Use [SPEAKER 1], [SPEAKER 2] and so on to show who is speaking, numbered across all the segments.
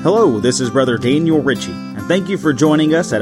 [SPEAKER 1] Hello, this is Brother Daniel Ritchie, and thank you for joining us at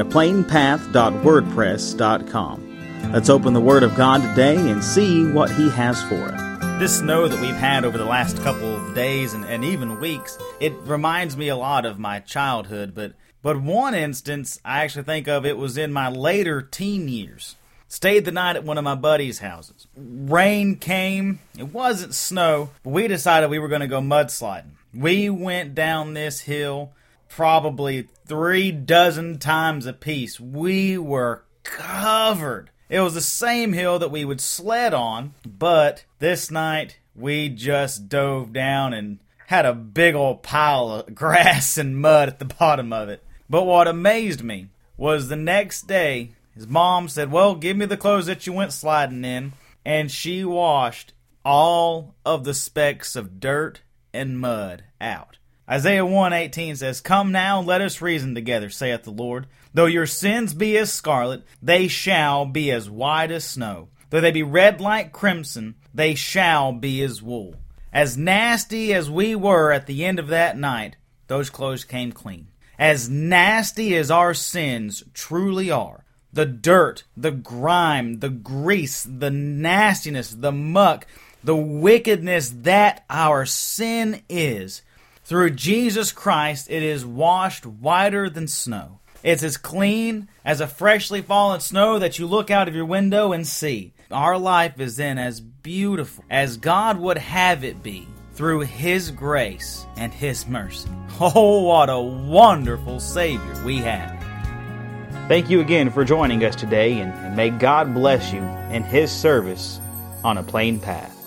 [SPEAKER 1] aplainpath.wordpress.com. Let's open the Word of God today and see what He has for us.
[SPEAKER 2] This snow that we've had over the last couple of days and even weeks, it reminds me a lot of my childhood, but one instance I actually think of, it was in my later teen years. Stayed the night at one of my buddies' houses. Rain came. It wasn't snow, but we decided we were going to go mudsliding. We went down this hill probably 36 times apiece. We were covered. It was the same hill that we would sled on, but this night we just dove down and had a big old pile of grass and mud at the bottom of it. But what amazed me was the next day, his mom said, well, give me the clothes that you went sliding in. And she washed all of the specks of dirt and mud out. Isaiah 1:18 says, Come now, let us reason together, saith the Lord. Though your sins be as scarlet, they shall be as white as snow. Though they be red like crimson, they shall be as wool. As nasty as we were at the end of that night, those clothes came clean. As nasty as our sins truly are, the dirt, the grime, the grease, the nastiness, the muck, the wickedness that our sin is, through Jesus Christ, it is washed whiter than snow. It's as clean as a freshly fallen snow that you look out of your window and see. Our life is then as beautiful as God would have it be through His grace and His mercy. Oh, what a wonderful Savior we have.
[SPEAKER 1] Thank you again for joining us today, and may God bless you in His service on A Plain Path.